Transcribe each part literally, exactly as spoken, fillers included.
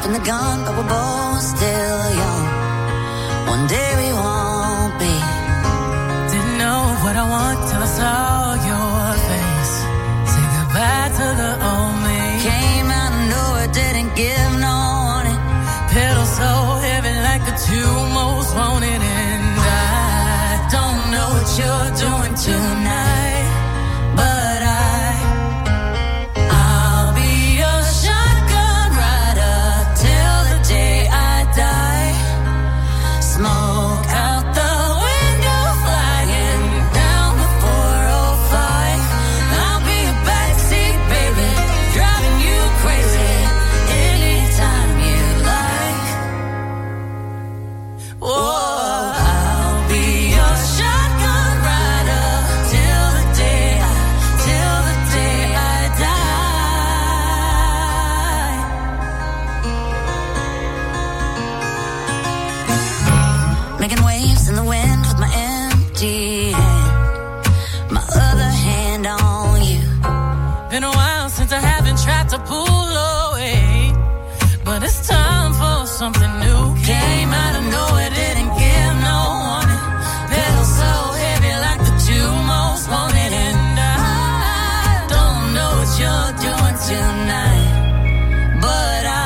jumping the gun, but we're both still young. One day we won't be. Didn't know what I want till I saw your face. Say goodbye to the old me. Came out of nowhere, didn't give no warning. Pedal so heavy like the two most wanted, and I don't know what you're doing tonight, but I, I'll be your shotgun rider till the day I die. Smoke out the window, flying down the four oh five. I'll be a backseat baby, driving you crazy anytime you like. Whoa. Making waves in the wind with my empty hand, my other hand on you. Been a while since I haven't tried to pull away, but it's time for something new. Came out of nowhere, didn't give no warning. Pedal so heavy like the two most wanted, and I don't know what you're doing tonight, but I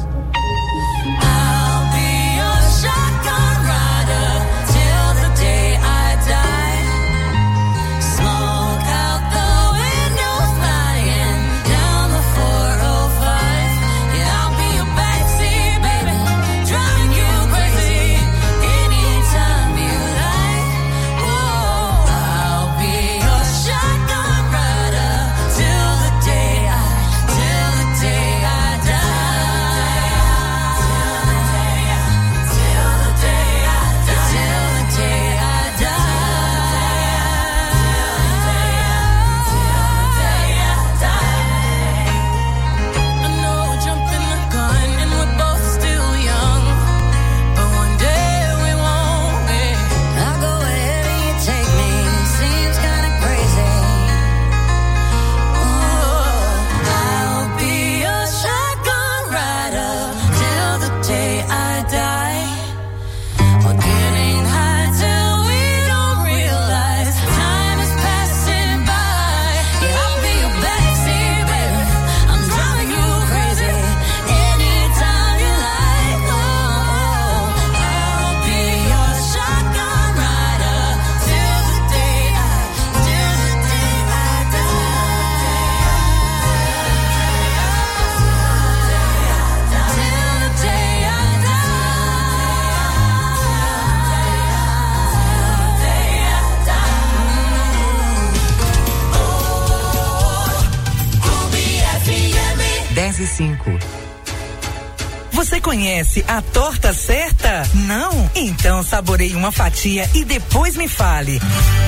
Você conhece a torta certa? Não? Então saboreie uma fatia e depois me fale.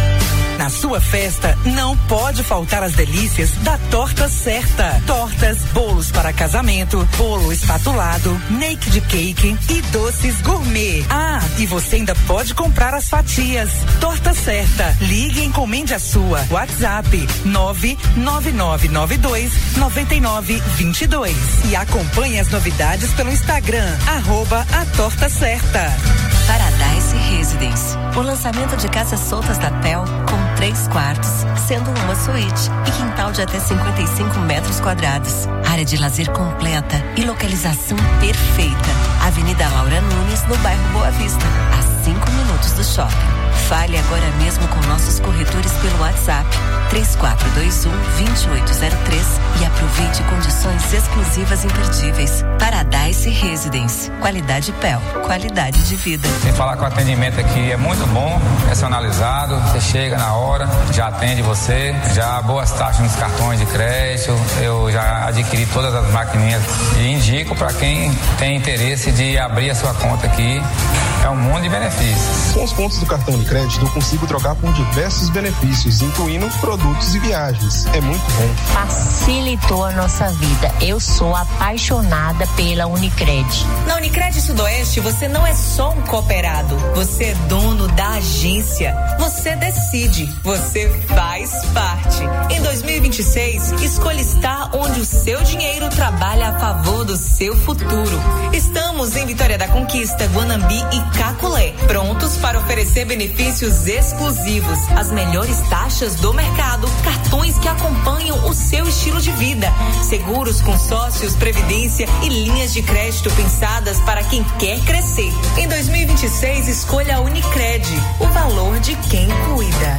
Na sua festa, não pode faltar as delícias da Torta Certa. Tortas, bolos para casamento, bolo espatulado, naked cake e doces gourmet. Ah, e você ainda pode comprar as fatias. Torta Certa. Ligue e encomende a sua. WhatsApp nove nove nove nove dois nove nove dois dois. E acompanhe as novidades pelo Instagram, arroba a Torta Certa. Paradise Residence. O lançamento de casas soltas da P E L com três quartos, sendo uma suíte e quintal de até cinquenta e cinco metros quadrados. Área de lazer completa e localização perfeita. Avenida Laura Nunes, no bairro Boa Vista, a cinco minutos do shopping. Fale agora mesmo com nossos corretores pelo WhatsApp três quatro dois um, dois oito zero três e aproveite condições exclusivas imperdíveis. Paradise Residence. Qualidade P E L. Qualidade de vida. Sem falar que o atendimento aqui é muito bom, personalizado. Você chega na hora, já atende você, já boas taxas nos cartões de crédito. Eu já adquiri todas as maquininhas e indico para quem tem interesse de abrir a sua conta aqui. É um mundo de benefícios. Com os pontos do cartão de crédito, eu consigo trocar por diversos benefícios, incluindo produtos e viagens. É muito bom. Facilitou a nossa vida. Eu sou apaixonada pela Unicred. Na Unicred Sudoeste, você não é só um cooperado. Você é dono da agência. Você decide. Você faz parte. Em dois mil e vinte e seis, escolhe está onde o seu dinheiro trabalha a favor do seu futuro. Estamos em Vitória da Conquista, Guanambi e Cacolé, prontos para oferecer benefícios exclusivos, as melhores taxas do mercado, cartões que acompanham o seu estilo de vida, seguros, consórcios, previdência e linhas de crédito pensadas para quem quer crescer. Em dois mil e vinte e seis, escolha a Unicred, o valor de quem cuida.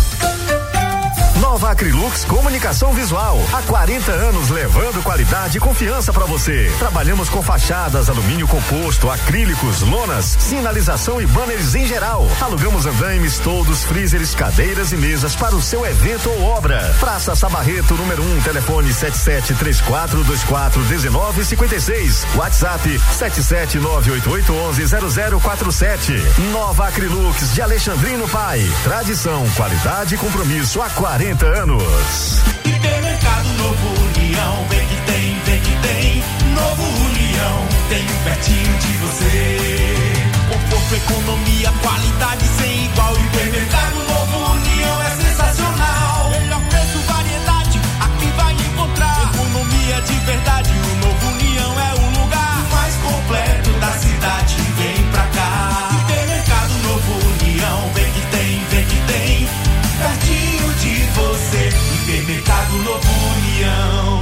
Nova Acrylux Comunicação Visual. Há quarenta anos levando qualidade e confiança para você. Trabalhamos com fachadas, alumínio composto, acrílicos, lonas, sinalização e banners em geral. Alugamos andaimes, toldos, freezers, cadeiras e mesas para o seu evento ou obra. Praça Sabarreto, número um, telefone sete sete três quatro dois quatro um nove cinco seis. WhatsApp sete sete nove oito oito um um zero zero quatro sete. Nova Acrylux de Alexandrino Pai. Tradição, qualidade e compromisso há quarenta anos. Hipermercado Novo União, vem que tem, vem que tem. Novo União, tem um pertinho de você. Conforto, economia, qualidade sem igual. Hipermercado Novo União é sensacional. Melhor preço, variedade, aqui vai encontrar. Economia de verdade, o Novo União é o lugar mais completo da cidade. Vem pra cá. Hipermercado Novo União, vem que tem, vem que tem. Pertinho de você, Hipermercado Novo União.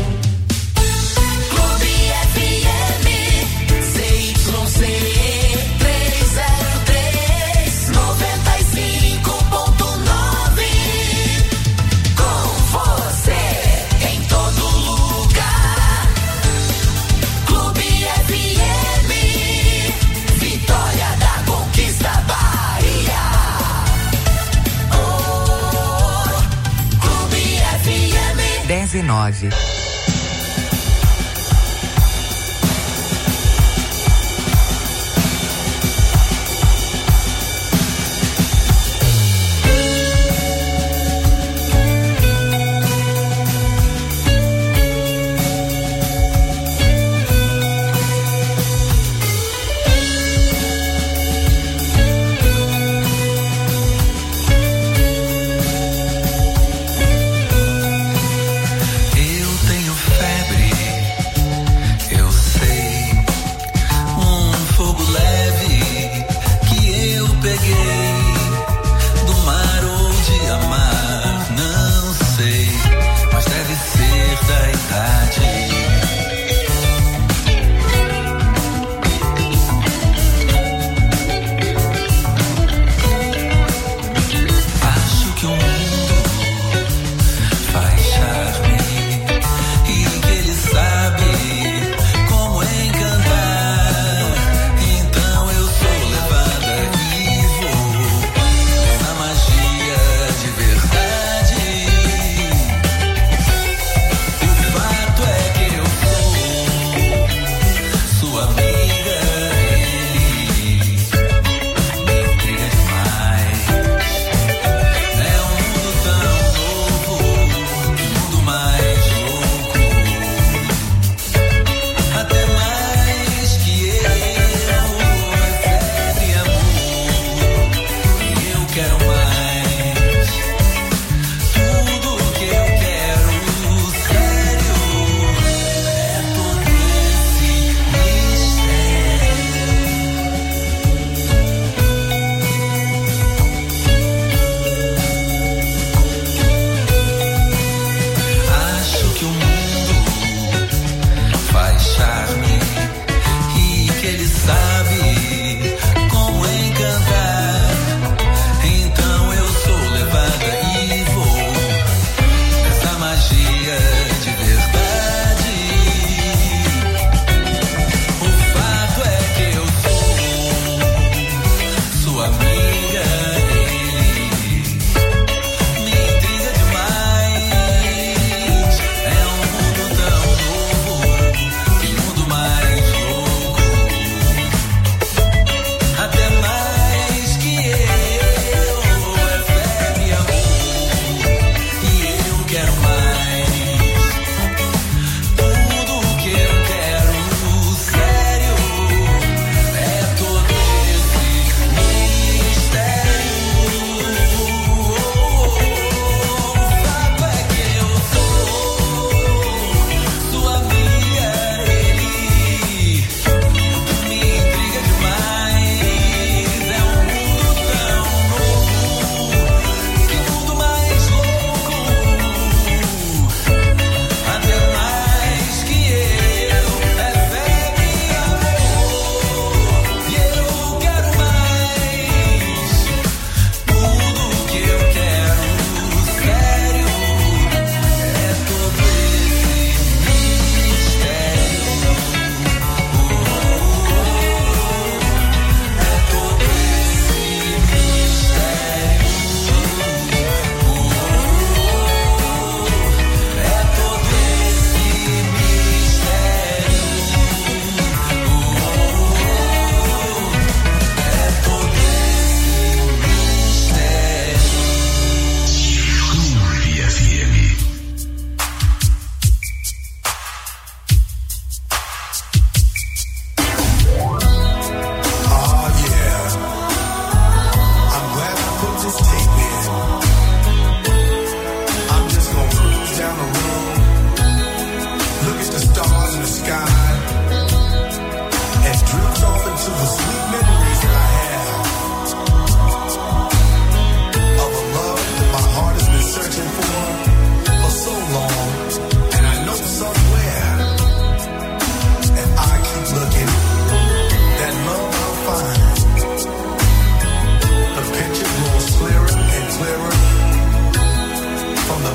Clube F M, C Y C trezentos e três, noventa e cinco ponto nove. Com você em todo lugar. Clube F M, Vitória da Conquista, Bahia. dez e nove. Eu tenho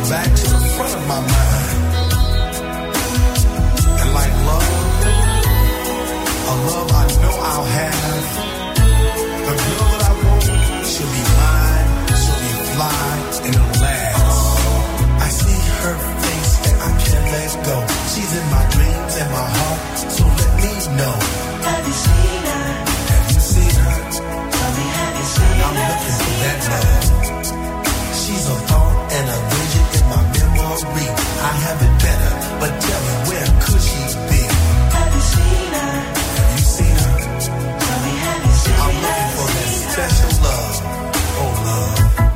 back to the front of my mind. And like love, a love I know I'll have. The girl that I want, she'll be mine, she'll be fly, and it'll last. I see her face and I can't let go. She's in my dreams and my heart, so let me know. Have you seen her? Have you seen her? Tell me, have you seen her? I'm looking for that love. She's a thought and a vision in my memory. I have it better, but tell me, where could she be? Have you seen her? Have you seen her? Tell me, have you seen her? I'm looking for that special love. Oh, love.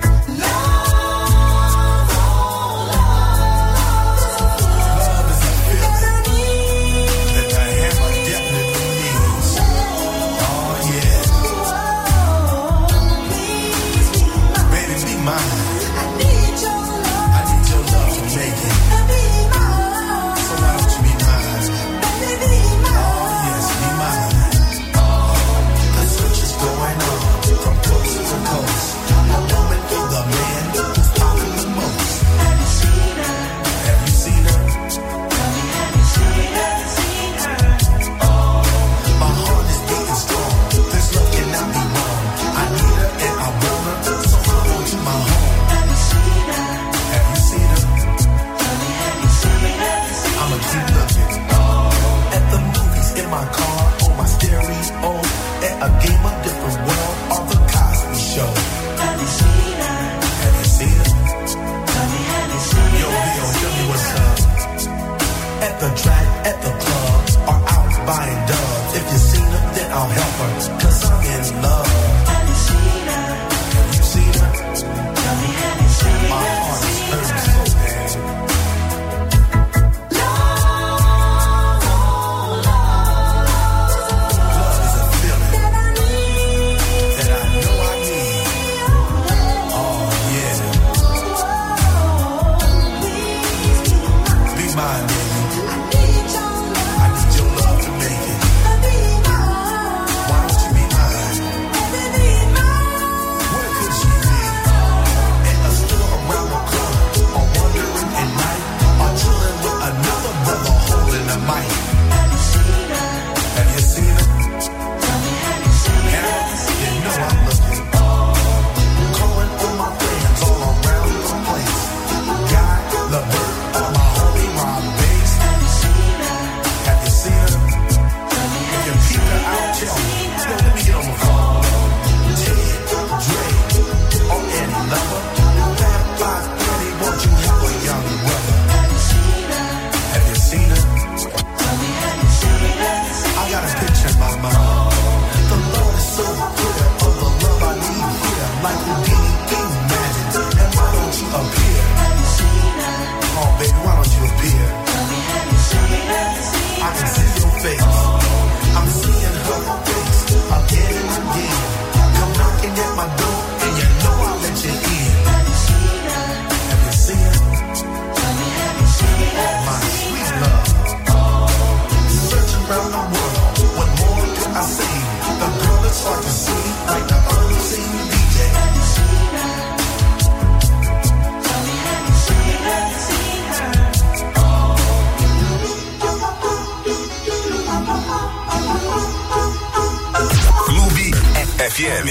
F M.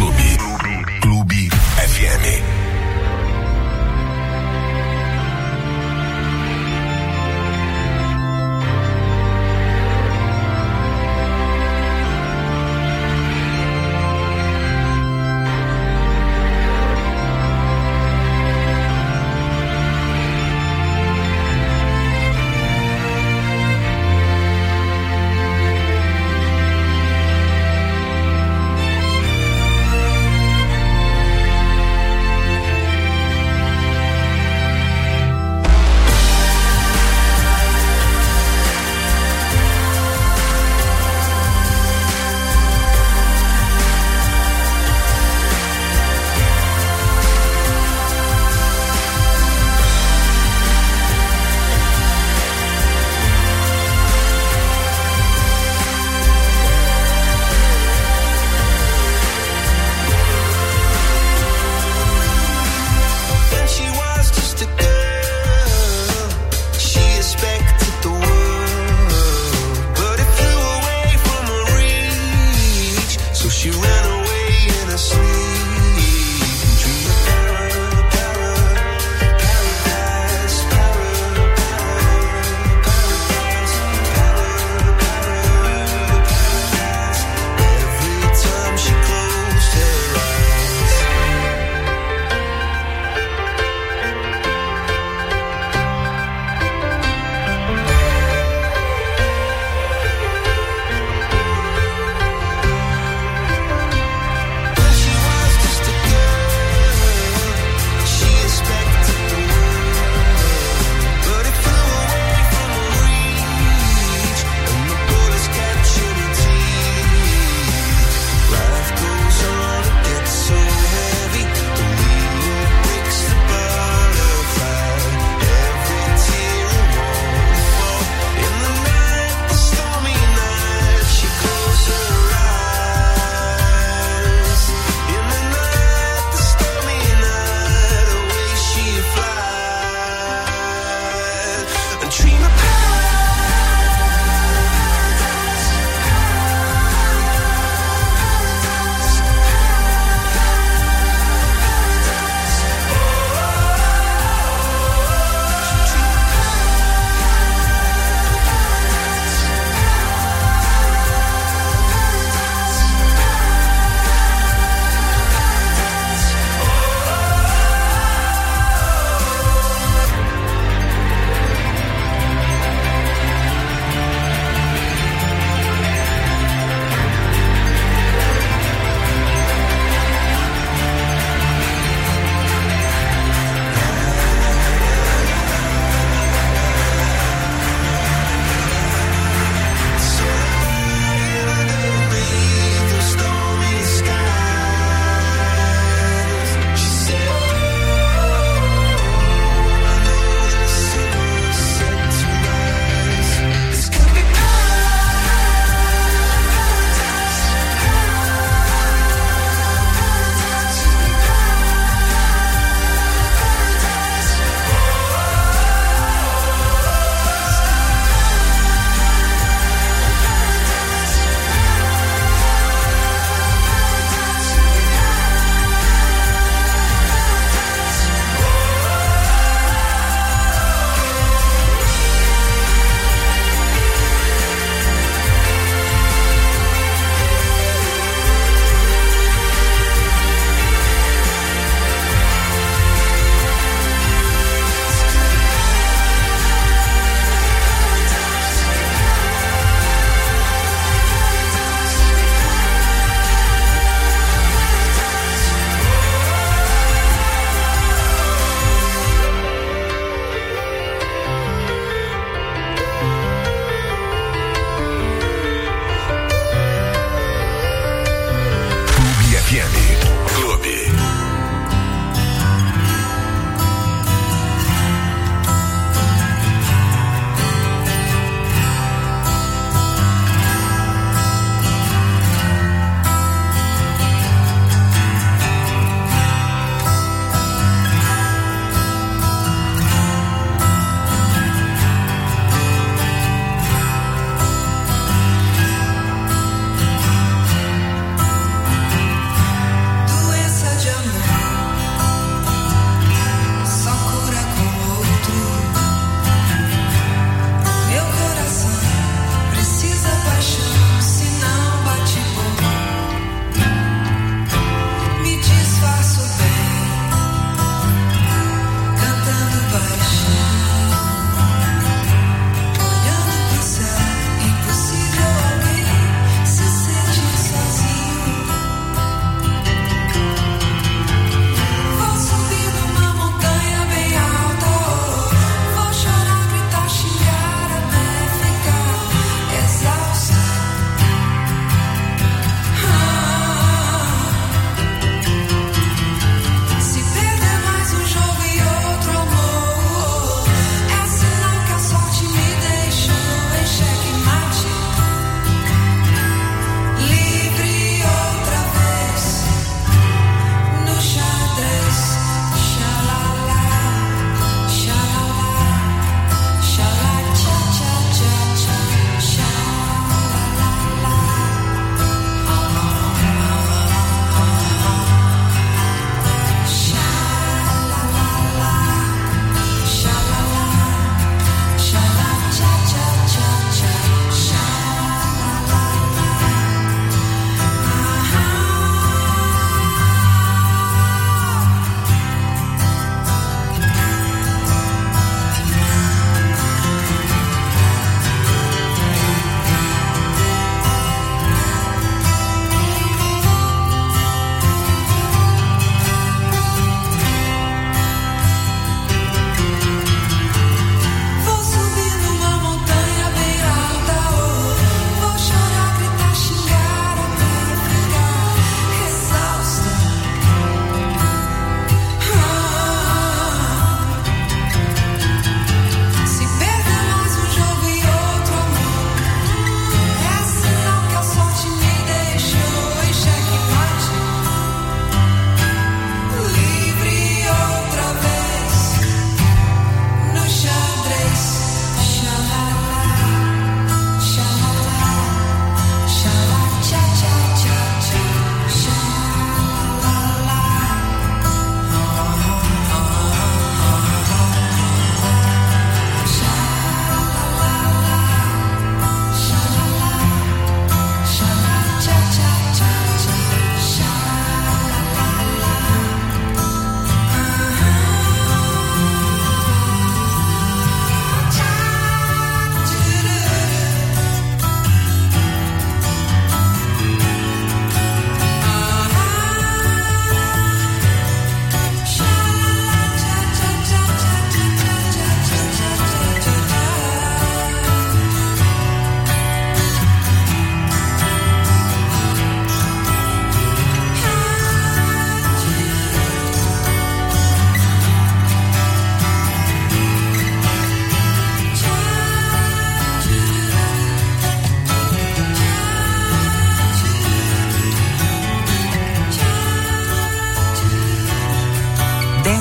Clube. Clube F M.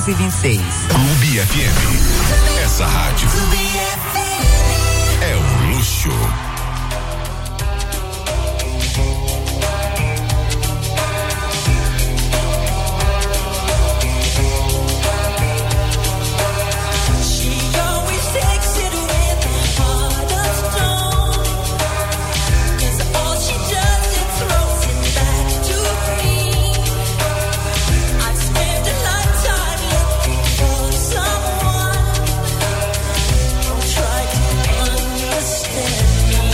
e vinte e seis. Clube F M. Essa rádio é um luxo. Try to understand me.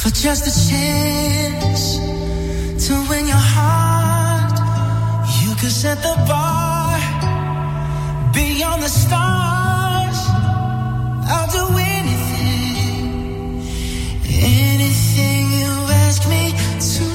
for just a chance to win your heart. You could set the bar beyond the stars. I'll do anything, anything you ask me to.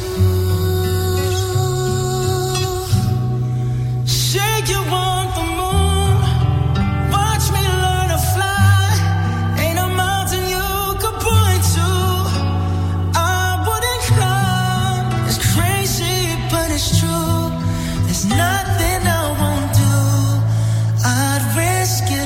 Say you want the moon, watch me learn to fly. Ain't a mountain you could point to I wouldn't climb. It's crazy, but it's true. There's nothing I won't do. I'd risk it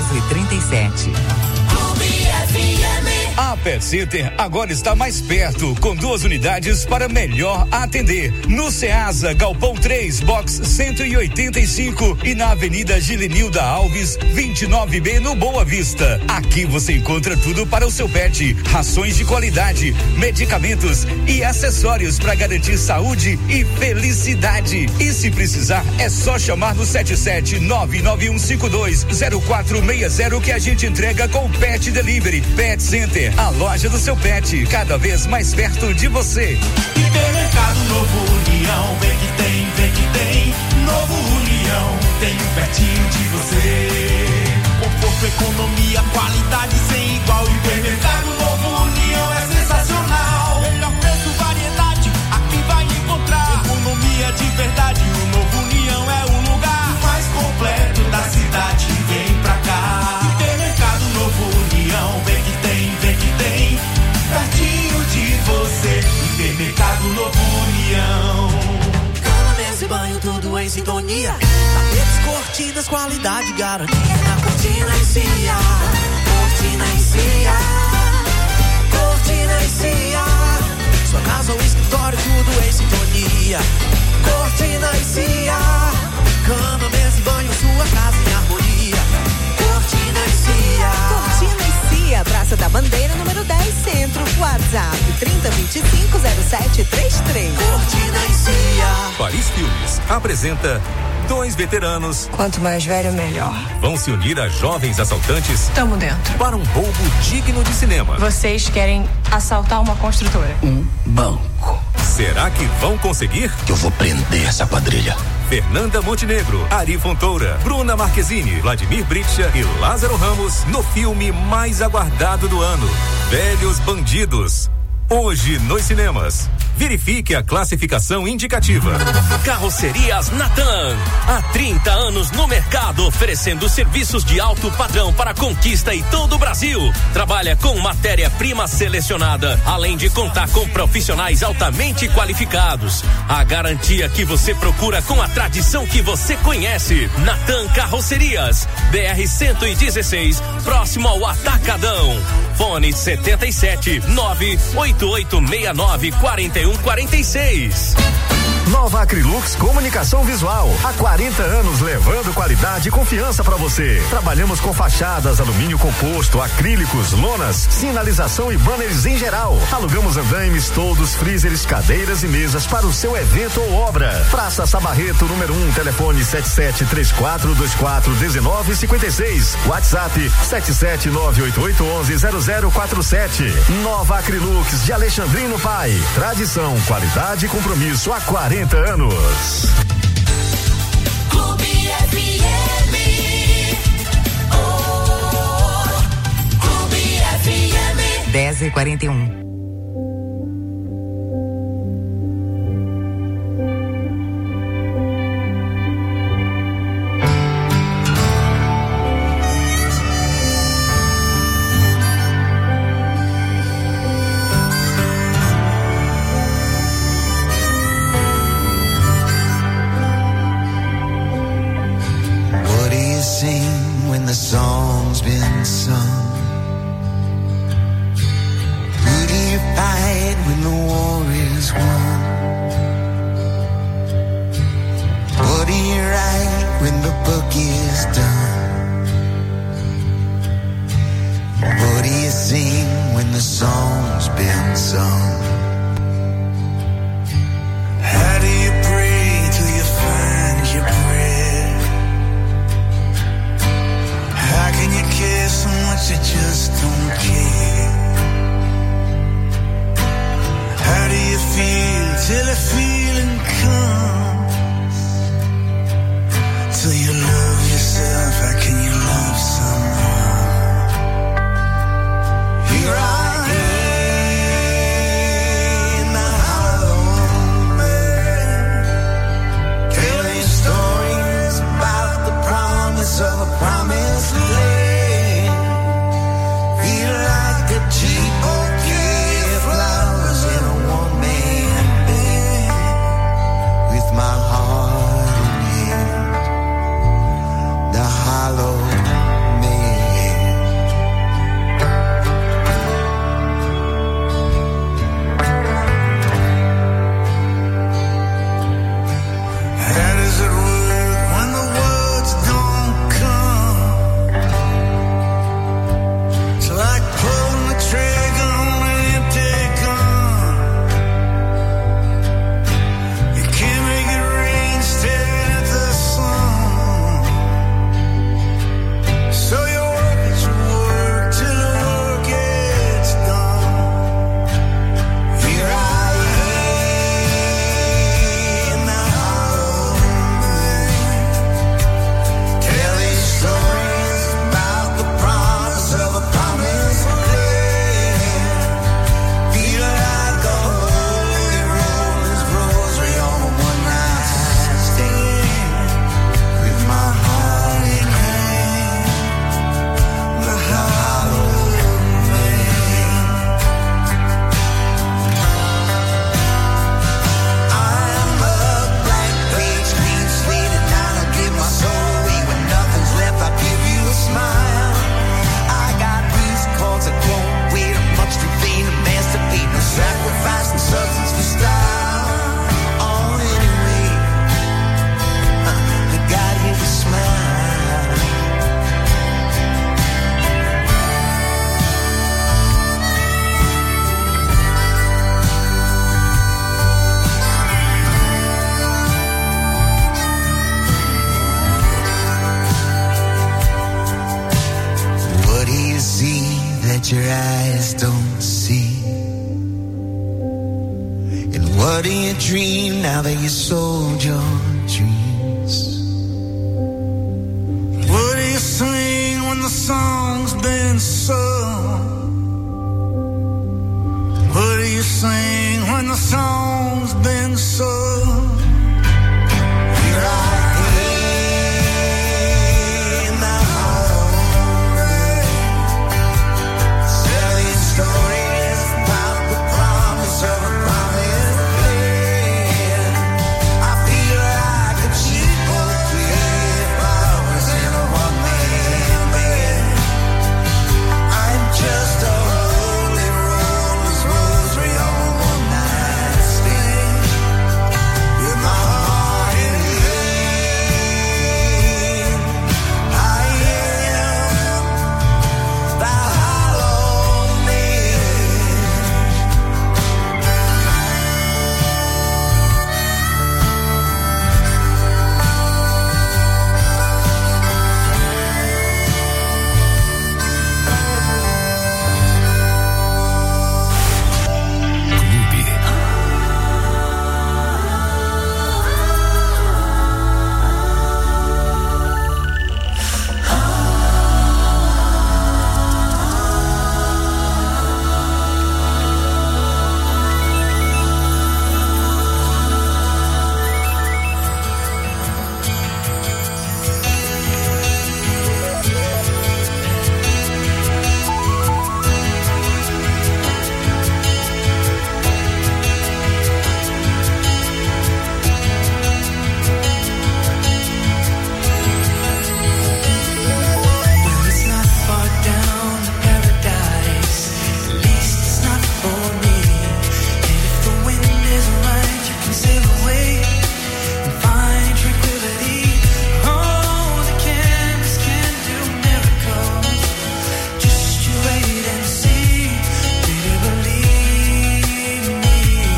dez e trinta e sete. A Pet Center agora está mais perto, com duas unidades para melhor atender. No Ceasa, Galpão três, Box cento e oitenta e cinco e na Avenida Gilenilda Alves, vinte e nove B, no Boa Vista. Aqui você encontra tudo para o seu pet: rações de qualidade, medicamentos e acessórios para garantir saúde e felicidade. E se precisar, é só chamar no sete sete nove nove um cinco dois zero quatro seis zero que a gente entrega com Pet Delivery. Pet Center, a loja do seu pet, cada vez mais perto de você. Hipermercado Novo União, vem que tem, vem que tem. Novo União, tem um pertinho de você. Conforto, economia, qualidade sem igual. Hipermercado Novo União é sensacional. Melhor preço, variedade, aqui vai encontrar. Economia de verdade, o Novo União é o lugar mais completo da cidade. Vem pra cá. Hipermercado Novo União, vem que tem, vem que tem. Pertinho de você, Hipermercado Novo União. Cama, mesa e banho, tudo em sintonia. Tapetes, cortinas, qualidade, garantia. Na Cortina e Cia, Cortina e Cia, Cortina e Cia. Sua casa ou escritório, tudo em sintonia. Cortina e Cia, cama, mesa e banho, sua casa em harmonia. Cortina e Cia. Cortina e Cia, Praça da Bandeira, número dez, Centro. WhatsApp trinta, vinte e cinco, zero sete trinta e três. Cortina e Cia. Paris Filmes apresenta dois veteranos. Quanto mais velho, melhor. Vão se unir a jovens assaltantes. Tamo dentro. Para um roubo digno de cinema. Vocês querem assaltar uma construtora? Um banco. Será que vão conseguir? Eu vou prender essa quadrilha. Fernanda Montenegro, Ari Fontoura, Bruna Marquezine, Vladimir Bricha e Lázaro Ramos no filme mais aguardado do ano, Velhos Bandidos. Hoje nos cinemas. Verifique a classificação indicativa. Carrocerias Natan. Há trinta anos no mercado, oferecendo serviços de alto padrão para Conquista e todo o Brasil. Trabalha com matéria-prima selecionada, além de contar com profissionais altamente qualificados. A garantia que você procura com a tradição que você conhece. Natan Carrocerias, B R cento e dezesseis, próximo ao Atacadão. Fone setenta e sete, nove oito oito seis nove, quatro um quatro seis. Nova Acrilux Comunicação Visual. Há quarenta anos levando qualidade e confiança para você. Trabalhamos com fachadas, alumínio composto, acrílicos, lonas, sinalização e banners em geral. Alugamos andaimes, toldos, freezers, cadeiras e mesas para o seu evento ou obra. Praça Sabarreto, número um, telefone sete sete três quatro dois quatro um nove cinco seis. WhatsApp sete sete nove oito oito um um zero zero quatro sete. Nova Acrilux de Alexandrino Pai. Tradição, qualidade e compromisso há quarenta anos. Clube F M. Oh, Clube F M. dez e quarenta e um. Song's been sung. Who do you fight when the war is won? What do you write when the book is done? What do you sing when the song's been sung? How do you pray till you find your prayer? How can you care so much that your eyes don't see? And what do you dream now that you sold your dreams? What do you sing when the song's been sung? What do you sing when the song's been sung? Here I am, the home, telling stories about the promise of a promised land. I feel like a cheap bouquet of flowers in a one-man band. I'm just a holy roller's rosary on one night stand, with my heart in hand. I am the hollow man. Well, it's not far down to paradise. At least it's not for me. And if the wind is right, you can sail away and find tranquility. Oh, the canvas can do miracles. Just you wait and see. Baby, believe me.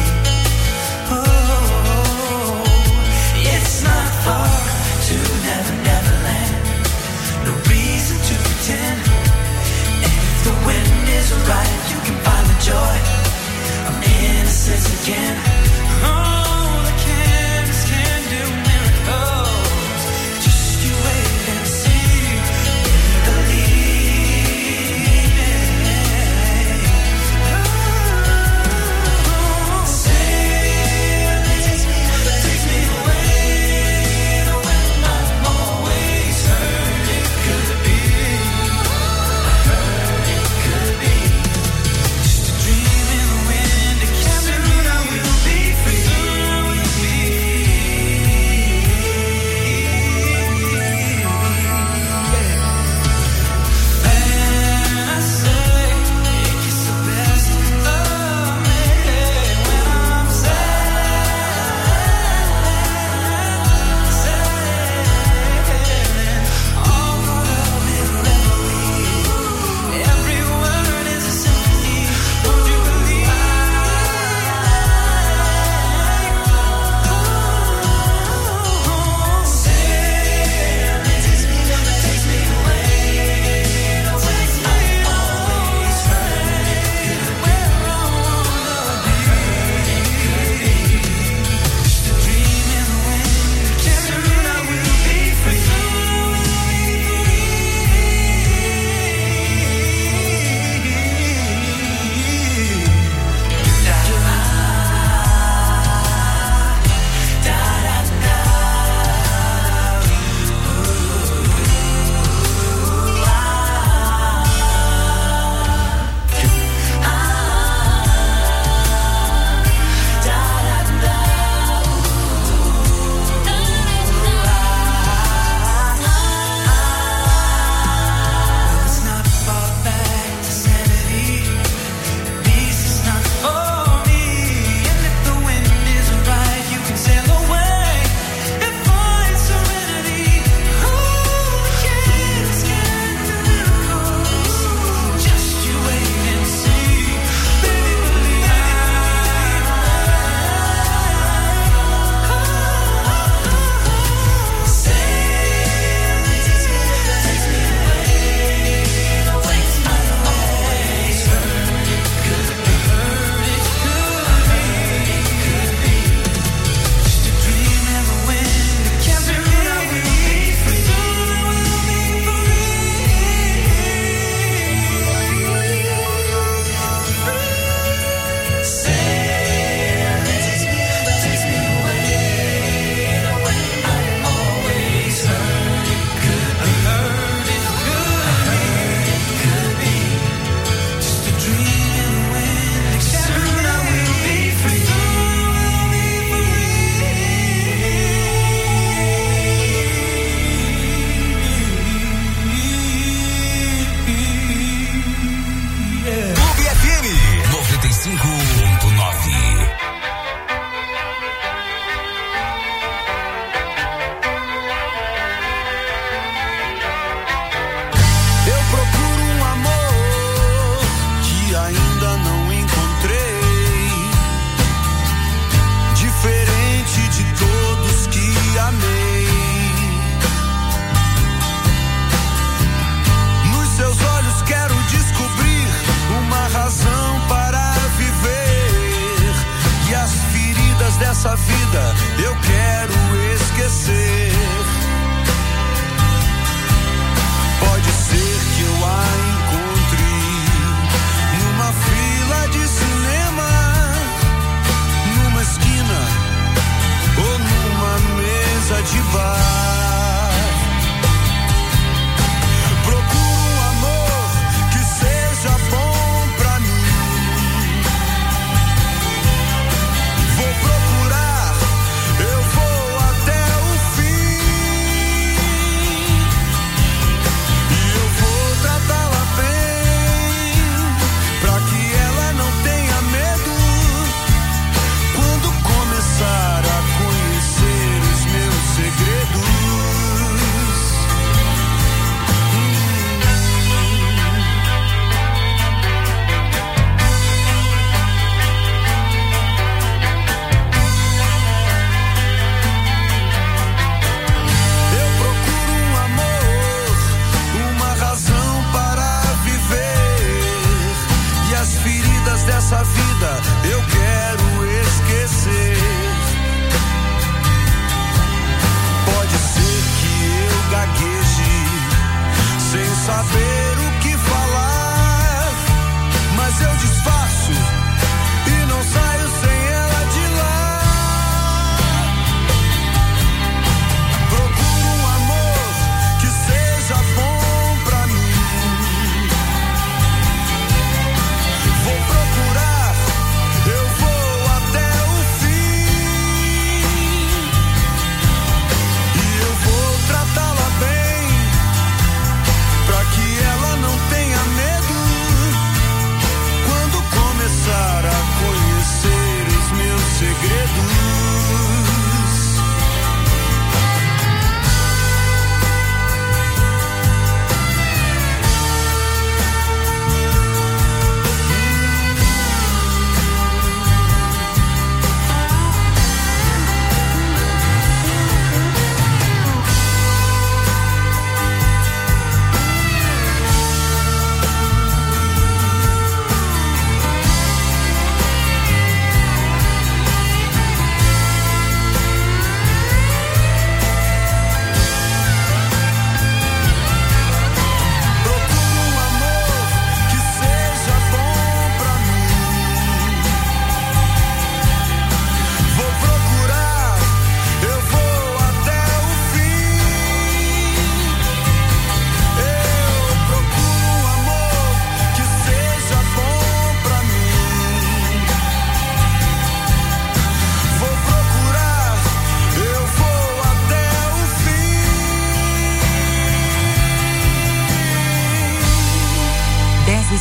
Oh, it's not far to Never Never Land. No reason to pretend. And if the wind is right, you can find the joy of innocence again. Oh, the canvas can do miracles. Just you wait and see. Believe me. Oh, sailing takes me, takes me away to where I'm always heard it could be. I heard it could be. Just a dream in the wind, a soon I will be.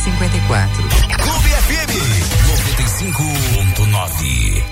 cinquenta e quatro. Clube F M noventa e cinco ponto nove.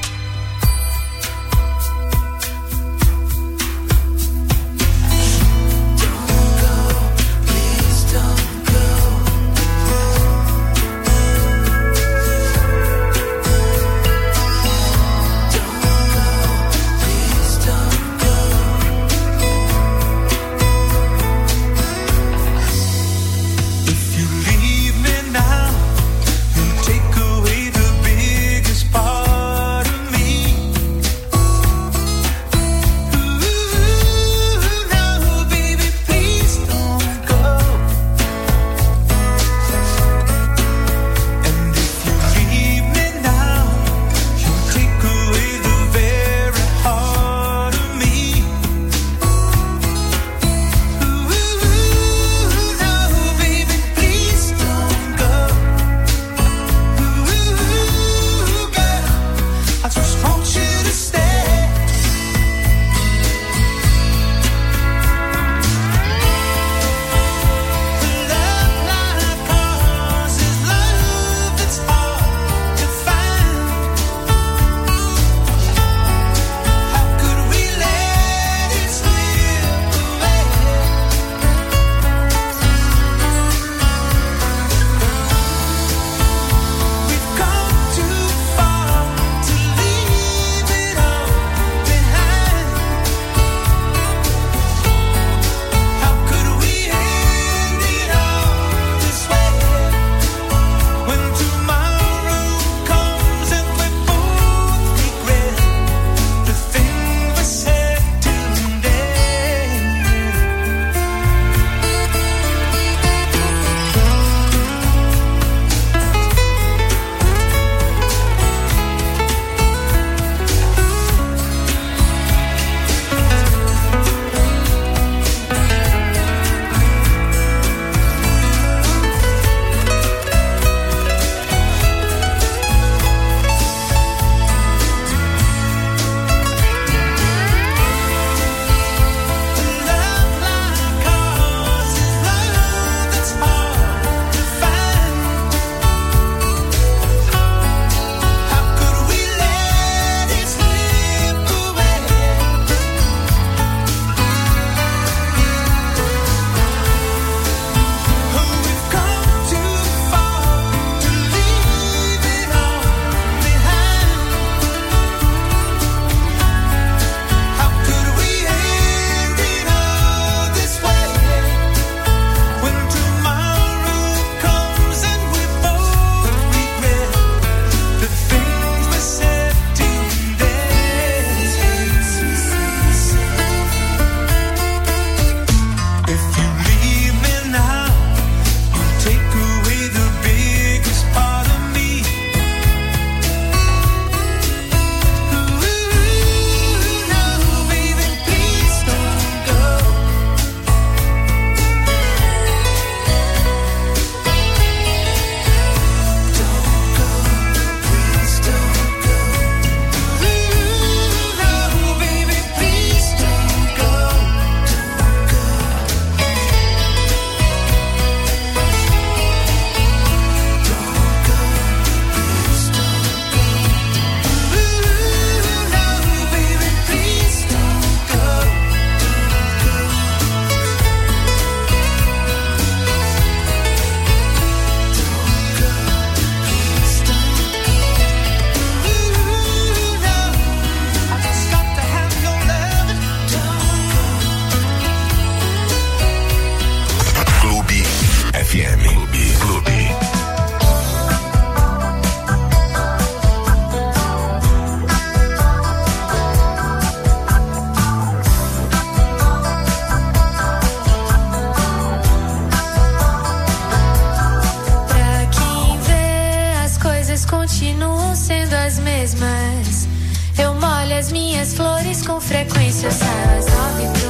mesmas. Eu molho as minhas flores com frequência, saio às nove.